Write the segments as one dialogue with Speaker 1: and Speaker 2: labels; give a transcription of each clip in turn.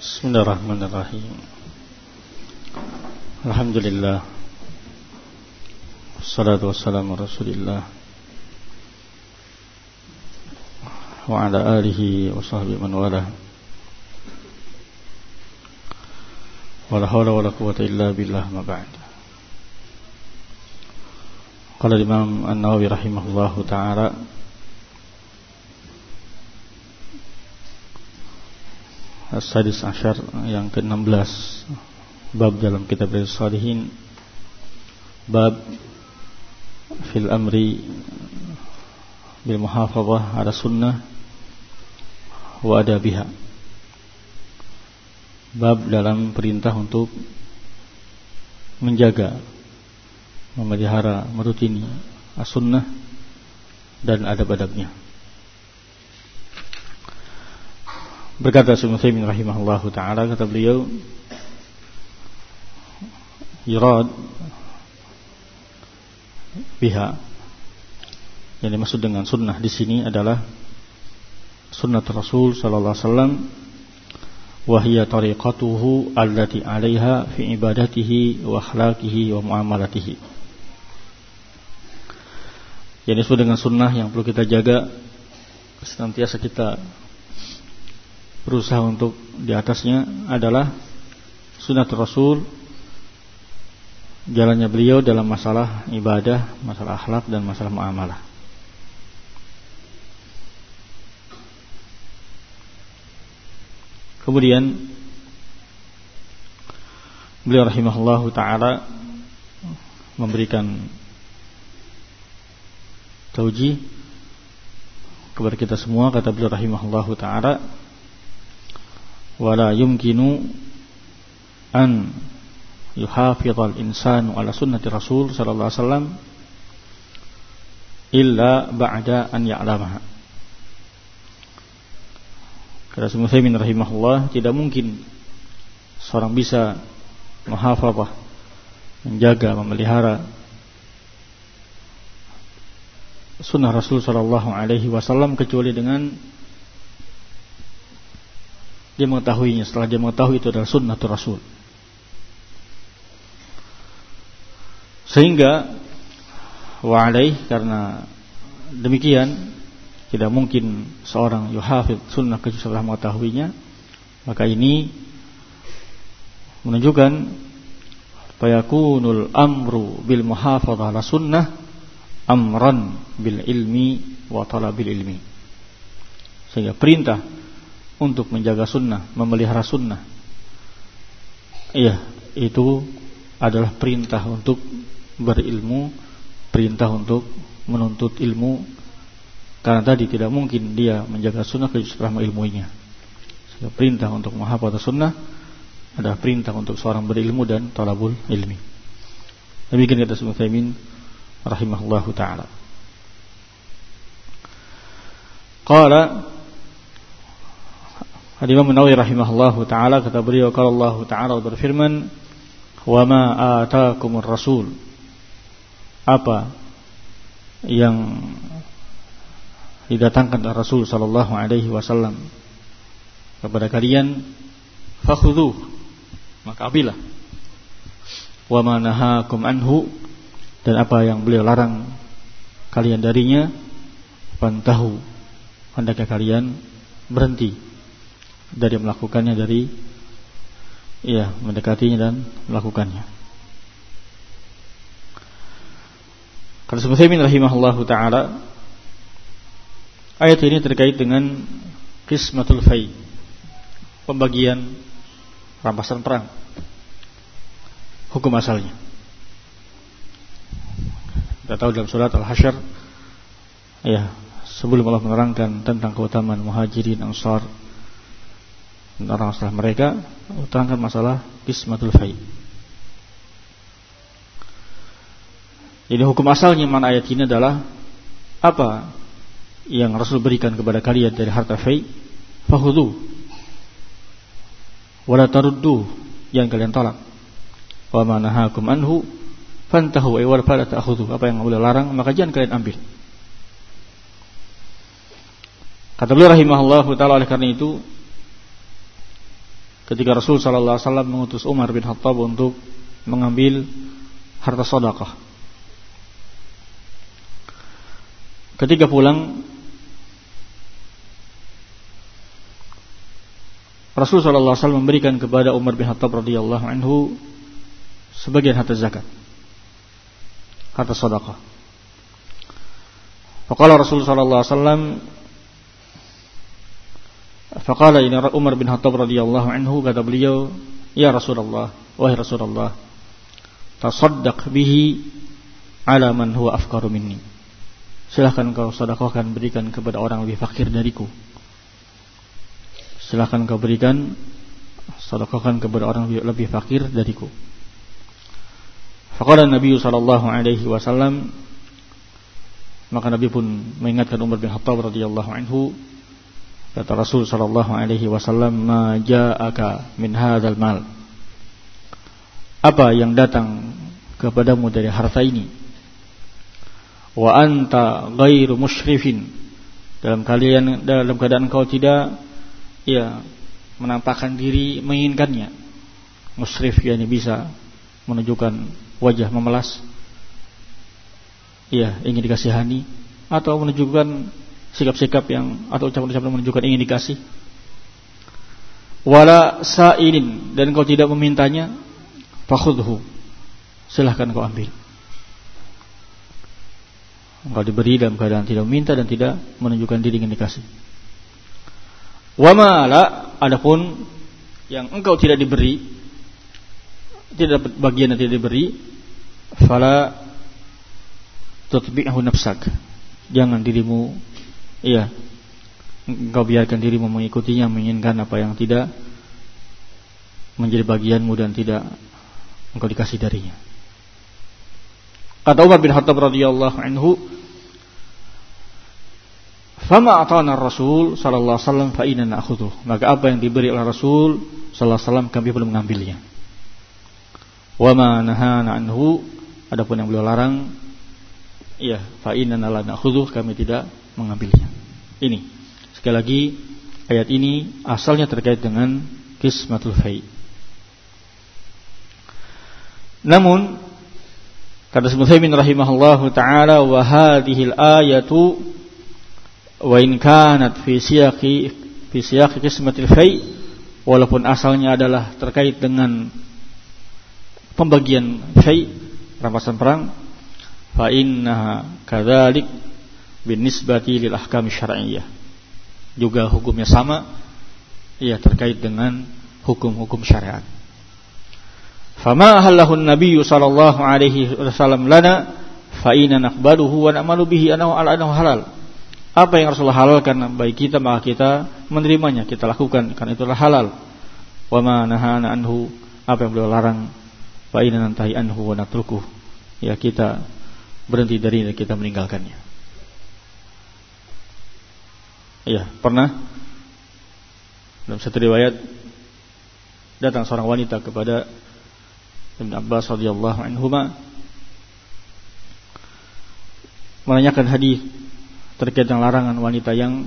Speaker 1: Bismillahirrahmanirrahim. Alhamdulillah. Wassalatu wassalamu ala Rasulillah wa ala alihi wa sahbihi man wala. Wala hawla wala quwwata illa billah, ma ba'd. Qala Imam An-Nawawi rahimahullahu ta'ala, As-Sadis Asyar, yang ke-16, bab dalam kitab Riyadhus Shalihin, bab fil amri bil muhafazah ala sunnah wa adabiha. Bab dalam perintah untuk menjaga, memelihara, merutini as-sunnah dan adab-adabnya. Berkata Syekh Utsaimin rahimahullahu ta'ala, kata beliau, yurad biha, yang dimaksud dengan sunnah di sini adalah sunnah Rasul sallallahu alaihi wasallam, wa hiya tariqatuhu allati 'alaiha fi ibadatihi wa akhlaqihi wa muamalatihi. Yang disebut dengan sunnah yang perlu kita jaga, senantiasa kita berusaha untuk di atasnya, adalah sunnah Rasul, jalannya beliau dalam masalah ibadah, masalah akhlak dan masalah muamalah. Kemudian beliau rahimahullahu ta'ala memberikan taujih kepada kita semua. Kata beliau rahimahullahu ta'ala, wala yumkinu an yuhafizal insanu ala sunnati Rasul sallallahu alaihi wasallam illa ba'da an ya'lamaha. Kata Syekh Utsaimin rahimahullah, tidak mungkin seorang bisa menghafazah, menjaga, memelihara sunnah Rasul sallallahu alaihi wasallam kecuali dengan dia mengetahuinya. Setelah dia mengetahui itu adalah sunnah Rasul, sehingga wa'alaih, karena demikian tidak mungkin seorang yuhafid sunnah kecuali setelah mengetahuinya. Maka ini menunjukkan fayakunul amru bil muhafadzah ala sunnah amran bil ilmi wa talabil ilmi, sehingga perintah untuk menjaga sunnah, memelihara sunnah, itu adalah perintah untuk berilmu, perintah untuk menuntut ilmu. Karena tadi tidak mungkin dia menjaga sunnah kecuali setelah mengilmuinya. Sehingga perintah untuk menghafal sunnah adalah perintah untuk seorang berilmu dan talabul ilmi. Demikian kata Syekh Utsaimin rahimahullahu ta'ala. Qala Al-Imam An-Nawawi rahimahullahu ta'ala, kata beliau, qala Allah ta'ala berfirman, wa ma ataakumur rasul, apa yang didatangkan oleh Rasul sallallahu alaihi wasallam kepada kalian, fakhudhuh, maka ambillah, wa ma nahakum anhu, dan apa yang beliau larang kalian darinya, fantahu, hendaknya kalian berhenti dari melakukannya, dari mendekatinya dan melakukannya. Kata Syekh Utsaimin rahimahullahu ta'ala, ayat ini terkait dengan qismatul fai, pembagian rampasan perang, hukum asalnya. Kita tahu dalam surat Al-Hasyr, sebelum Allah menerangkan tentang keutamaan muhajirin, ansar dan orang setelah mereka, menerangkan masalah qismatul fai. Jadi hukum asalnya mana ayat ini adalah apa yang Rasul berikan kepada kalian dari harta fai, fakhudhu wala taruddu, yang kalian tolak, wa ma nahakum anhu fantahu wa fala ta'khudhu, apa yang beliau larang maka jangan kalian ambil. Kata beliau rahimahullahu ta'ala, oleh karena itu ketika Rasul sallallahu alaihi wasallam mengutus Umar bin Khattab untuk mengambil harta sedekah. Ketika pulang, Rasul sallallahu alaihi wasallam memberikan kepada Umar bin Khattab radhiyallahu anhu sebagian harta zakat, harta sedekah. Faqala Rasul sallallahu alaihi wasallam, faqala ini Umar bin Khattab radhiyallahu anhu, kata beliau, ya Rasulullah, wahai Rasulullah, tasaddaq bihi ala man huwa afqaru minni. Silahkan kau sedekahkan, berikan kepada orang lebih fakir dariku. Silahkan kau berikan, sedekahkan kepada orang lebih fakir dariku. Faqala Nabi sallallahu alaihi wasallam, maka Nabi pun mengingatkan Umar bin Khattab radhiyallahu anhu. Kata Rasul sallallahu alaihi wasallam, ma ja'aka min hadzal mal. Apa yang datang kepadamu dari harta ini? Wa anta ghairu musyrifin, dalam keadaan kau tidak menampakkan diri menginginkannya. Musyrif yakni bisa menunjukkan wajah memelas, ingin dikasihani, atau menunjukkan sikap-sikap yang, atau ucapan-ucapan menunjukkan ingin dikasih. Wala sa'ilin, dan kau tidak memintanya, fakhudhu, silahkan kau ambil. Engkau diberi dalam keadaan tidak meminta dan tidak menunjukkan diri ingin dikasih. Wa ma la, adapun yang engkau tidak diberi, tidak dapat bagian yang tidak diberi, fala tutbi'hu nafsak, jangan dirimu engkau biarkan dirimu mengikutinya, menginginkan apa yang tidak menjadi bagianmu dan tidak engkau dikasih darinya. Kata Umar bin Khattab radhiyallahu anhu, fama atana Rasul sallallahu alaihi wasallam fa inna na'khudhu, maka apa yang diberi oleh Rasul sallallahu alaihi wasallam kami belum mengambilnya. Wa ma nahana anhu, adapun yang beliau larang, fa inna la na'khudhu, kami tidak mengambilnya. Ini sekali lagi, ayat ini asalnya terkait dengan qismatul fai'. Namun kata Ibnu Utsaimin rahimahullahu taala, wa hadhil ayatu wa in kanat fi siyaqi qismatil fai', walaupun asalnya adalah terkait dengan pembagian fai', rampasan perang, fa innaha kadzalik binisbati lil ahkam syar'iyyah, juga hukumnya sama, terkait dengan hukum-hukum syariat. Fama ahallahu an-nabiy sallallahu alaihi wasallam lana fa inna naqbaluhu wa na'malu bihi annahu halal. Apa yang Rasulullah halalkan bagi kita, maka kita menerimanya, kita lakukan karena itulah halal. Wa ma nahana anhu, apa yang beliau larang, fa inna nantahi anhu wa natrukuh, kita berhenti dari dan kita meninggalkannya. Pernah dalam satu riwayat datang seorang wanita kepada Ibn Abbas radhiyallahu anhuma menanyakan hadis terkait dengan larangan wanita yang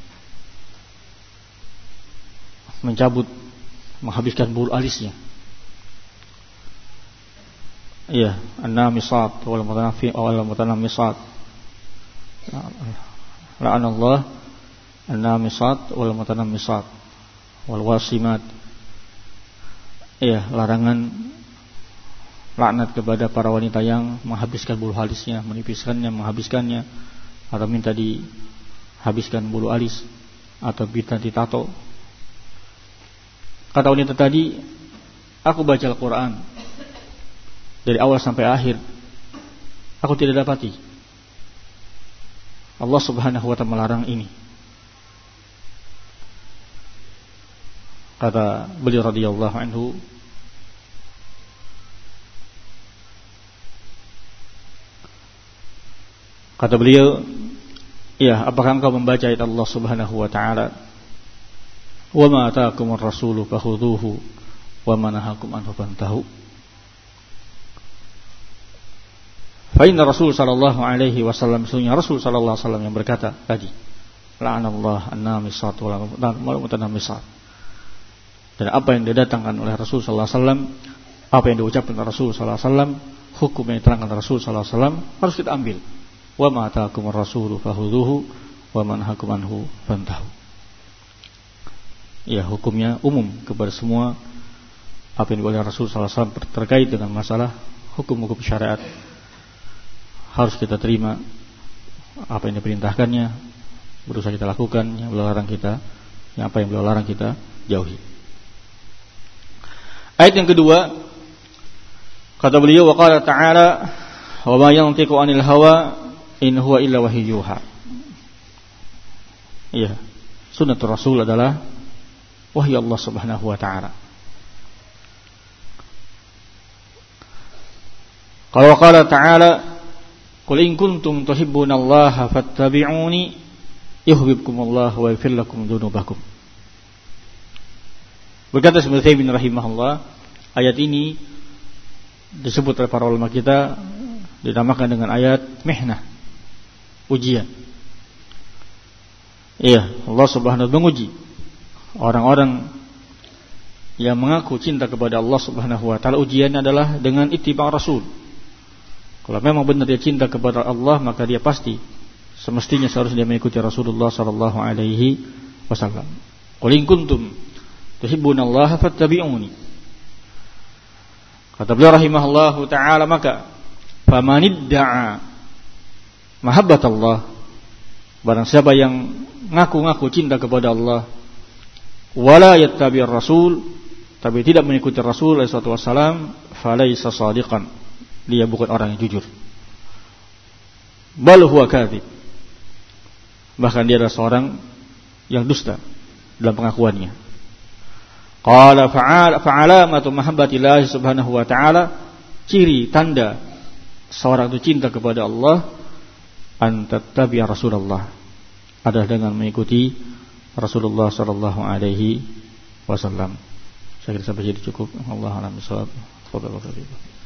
Speaker 1: mencabut, menghabiskan bulu alisnya. An-namisat wal mutanammisat. La'anallah an-namisat wal mutanammisat wal wasimat. Larangan, laknat kepada para wanita yang menghabiskan bulu alisnya, menipiskannya, menghabiskannya, atau minta dihabiskan bulu alis, atau minta ditato. Kata wanita tadi, aku baca Al-Quran dari awal sampai akhir, aku tidak dapati Allah subhanahu wa ta'ala melarang ini. Kata beliau radhiyallahu anhu, kata beliau, apakah engkau membaca ayat Allah subhanahu wa ta'ala, wa ma ataakumur rasulu fakhudhuhu wa ma nahakum anhu fantahu. Fa inna Rasul sallallahu alaihi wasallam, sunnah Rasul sallallahu alaihi wasallam yang berkata tadi, la'anallah an-namisat wal mutanammisat. Dan apa yang didatangkan oleh Rasul sallallahu alaihi wasallam, apa yang diucapkan oleh Rasul sallallahu alaihi wasallam, hukum yang diterangkan oleh Rasul sallallahu alaihi wasallam harus kita ambil. Wa ma ataakumur rasulu fakhudhuhu wa man nahakum anhu fantahu. Ya, hukumnya umum kepada semua apa yang diucapkan oleh Rasul sallallahu alaihi wasallam terkait dengan masalah hukum-hukum syariat. Harus kita terima apa yang diperintahkannya, berusaha kita lakukan, yang beliau larang kita, yang apa yang beliau larang kita jauhi. Ayat yang kedua, kata beliau, wa qala ta'ala, wa ma yantiqu 'anil hawa in huwa illa wahyu yuha. Iya, sunnatul Rasul adalah wahyu Allah Subhanahu wa ta'ala. Kalau qala ta'ala, qul in kuntum tuhibbunallaha fattabi'uni yuhibbukumullah wa yaghfir lakum dzunubakum. Berkata Ibnu Taimiyah rahimahullah, ayat ini disebut oleh para ulama kita dinamakan dengan ayat mihnah, ujian. Iya, Allah Subhanahu wa ta'ala menguji orang-orang yang mengaku cinta kepada Allah Subhanahu wa ta'ala. Ujiannya adalah dengan ittiba' Rasul. Kalau memang benar dia cinta kepada Allah, maka dia pasti semestinya seharusnya dia mengikuti Rasulullah sallallahu alaihi wasallam. Qul in kuntum tuhibbunallaha fattabi'uni. Kata beliau rahimahullahu ta'ala, maka famanidda'a mahabbatallah, barang siapa yang ngaku-ngaku cinta kepada Allah, wala yattabi'ir rasul, tapi tidak mengikuti Rasul alaihi salatu wasalam, falaysa shadiqan, dia bukan orang yang jujur. Bal huwa kadzib, bahkan dia adalah seorang yang dusta dalam pengakuannya. Qala fa'alamatu mahabbatillahi subhanahu wa ta'ala, ciri tanda seorang itu cinta kepada Allah, an tattabi'a Rasulullah, adalah dengan mengikuti Rasulullah sallallahu alaihi wasallam. Saya kira sampai jadi cukup. Allahu a'lam bishawab. Tafadhal.